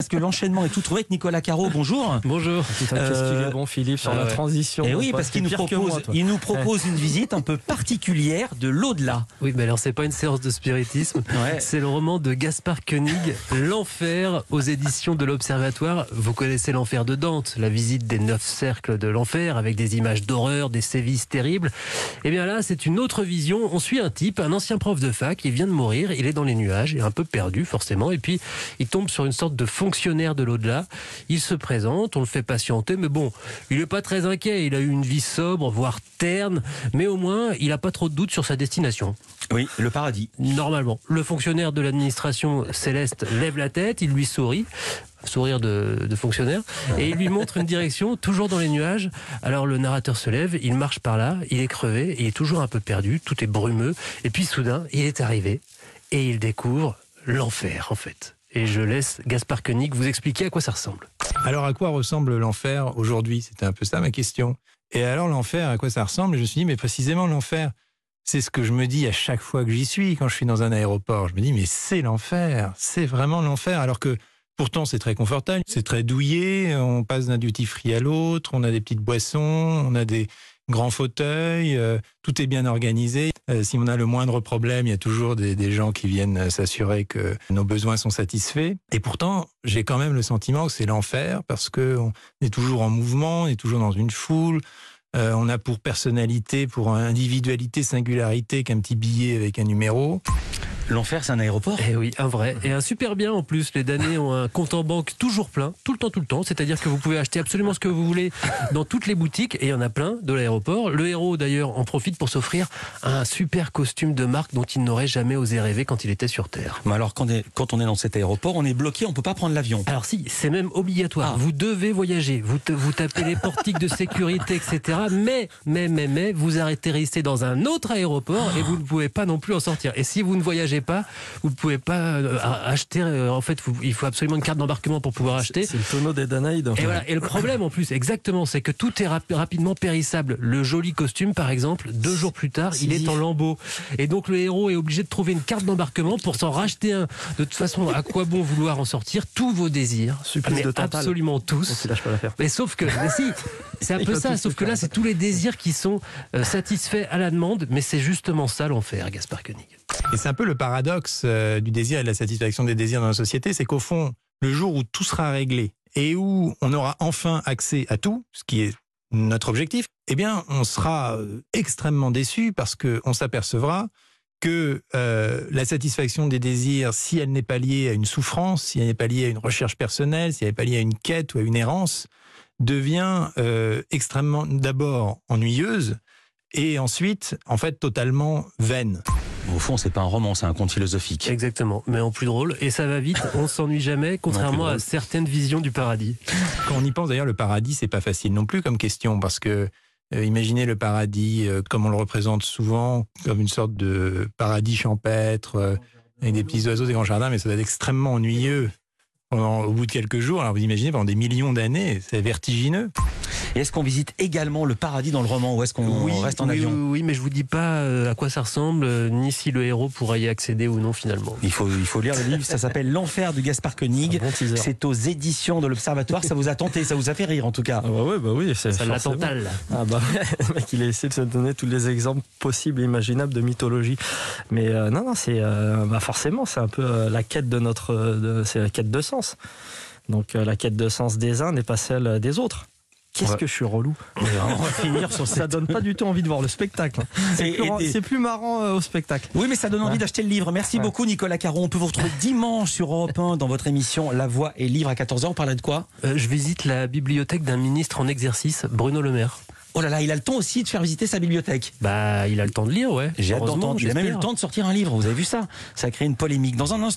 que l'enchaînement est tout trouvé avec Nicolas Caro. Bonjour. Bonjour. Qu'est-ce qu'il est bon, Philippe, sur la transition. Et oui, parce qu'il nous propose une visite un peu particulière de l'au-delà. Oui, mais alors c'est pas une séance de spiritisme. C'est le roman de Gaspard Koenig, L'Enfer, aux éditions de l'Observatoire. Vous connaissez l'enfer de Dante, la visite des 9 cercles de l'enfer avec des images d'horreur, des sévices terribles. Et bien là, c'est une autre vision. On suit un type, un ancien prof de fac, il vient de mourir, il est dans les nuages, il est un peu perdu forcément, et puis il tombe sur une sorte de fonctionnaire de l'au-delà. Il se présente, on le fait patienter, mais bon, il n'est pas très inquiet, il a eu une vie sobre, voire terne, mais au moins, il n'a pas trop de doutes sur sa destination. Oui, le paradis. Normalement. Le fonctionnaire de l'administration céleste lève la tête, il lui sourit, sourire de fonctionnaire, et il lui montre une direction, toujours dans les nuages. Alors le narrateur se lève, il marche par là, il est crevé, il est toujours un peu perdu, tout est brumeux, et puis soudain, il est arrivé, et il découvre l'enfer, en fait. Et je laisse Gaspard Koenig vous expliquer à quoi ça ressemble. Alors à quoi ressemble l'enfer aujourd'hui? C'était un peu ça ma question. Et alors l'enfer, à quoi ça ressemble? Je me suis dit, mais précisément l'enfer, c'est ce que je me dis à chaque fois que j'y suis, quand je suis dans un aéroport. Je me dis, mais c'est l'enfer, c'est vraiment l'enfer. Alors que pourtant c'est très confortable, c'est très douillet, on passe d'un duty free à l'autre, on a des petites boissons, on a des grands fauteuils, tout est bien organisé. Si on a le moindre problème, il y a toujours des gens qui viennent s'assurer que nos besoins sont satisfaits. Et pourtant, j'ai quand même le sentiment que c'est l'enfer parce qu'on est toujours en mouvement, on est toujours dans une foule. On a pour personnalité, pour individualité, singularité qu'un petit billet avec un numéro. L'enfer, c'est un aéroport? Eh oui, un vrai. Et un super bien en plus. Les damnés ont un compte en banque toujours plein, tout le temps. C'est-à-dire que vous pouvez acheter absolument ce que vous voulez dans toutes les boutiques, et il y en a plein de l'aéroport. Le héros, d'ailleurs, en profite pour s'offrir un super costume de marque dont il n'aurait jamais osé rêver quand il était sur Terre. Mais alors, quand on est dans cet aéroport, on est bloqué, on ne peut pas prendre l'avion. Alors si, c'est même obligatoire. Vous devez voyager. Vous tapez les portiques de sécurité, etc. Mais, vous atterrissez dans un autre aéroport et vous ne pouvez pas non plus en sortir. Et si vous ne voyagez pas, vous ne pouvez pas acheter. En fait, il faut absolument une carte d'embarquement pour pouvoir acheter. C'est le tonneau des Danaïdes. Et voilà. Et le problème en plus, exactement, c'est que tout est rapidement périssable. Le joli costume, par exemple, 2 jours plus tard, il est en lambeaux. Et donc le héros est obligé de trouver une carte d'embarquement pour s'en racheter un. De toute façon, à quoi bon vouloir en sortir? Tous vos désirs, supplice de Tantale. Absolument tous. Lâche pas l'affaire. Mais sauf que, si, c'est un peu ça. Sauf que là, c'est tous les désirs qui sont satisfaits à la demande. Mais c'est justement ça l'enfer, Gaspard Koenig. Et c'est un peu le paradoxe du désir et de la satisfaction des désirs dans la société, c'est qu'au fond, le jour où tout sera réglé et où on aura enfin accès à tout, ce qui est notre objectif, eh bien, on sera extrêmement déçu parce qu'on s'apercevra que la satisfaction des désirs, si elle n'est pas liée à une souffrance, si elle n'est pas liée à une recherche personnelle, si elle n'est pas liée à une quête ou à une errance, devient extrêmement d'abord ennuyeuse et ensuite, en fait, totalement vaine. Au fond, c'est pas un roman, c'est un conte philosophique. Exactement, mais en plus drôle. Et ça va vite, on s'ennuie jamais, contrairement à certaines visions du paradis. Quand on y pense, d'ailleurs, le paradis, c'est pas facile non plus comme question, parce que imaginez le paradis comme on le représente souvent, comme une sorte de paradis champêtre, avec des petits oiseaux, des grands jardins, mais ça doit être extrêmement ennuyeux au bout de quelques jours. Alors vous imaginez, pendant des millions d'années, c'est vertigineux. Et est-ce qu'on visite également le paradis dans le roman ou est-ce qu'on reste en avion? Oui, mais je vous dis pas à quoi ça ressemble, ni si le héros pourra y accéder ou non finalement. Il faut lire le livre, ça s'appelle L'Enfer de Gaspard Koenig. C'est aux éditions de l'Observatoire. Ça vous a tenté, ça vous a fait rire en tout cas. Oui, ça l'a tenté. Le mec, il a essayé de se donner tous les exemples possibles et imaginables de mythologie. Mais non, c'est forcément, c'est un peu la quête c'est la quête de sens. Donc la quête de sens des uns n'est pas celle des autres. Qu'est-ce que je suis relou. On va finir sur ça donne pas du tout envie de voir le spectacle. C'est plus marrant au spectacle. Oui, mais ça donne envie d'acheter le livre. Merci beaucoup Nicolas Caro. On peut vous retrouver dimanche sur Europe 1 dans votre émission La Voix et Livre à 14h. On parlait de quoi? Je visite la bibliothèque d'un ministre en exercice, Bruno Le Maire. Oh là là, il a le temps aussi de faire visiter sa bibliothèque. Il a le temps de lire, ouais. J'ai hâte d'entendre. Il a même eu le temps de sortir un livre. Vous avez vu ça? Ça a créé une polémique. Dans un instant.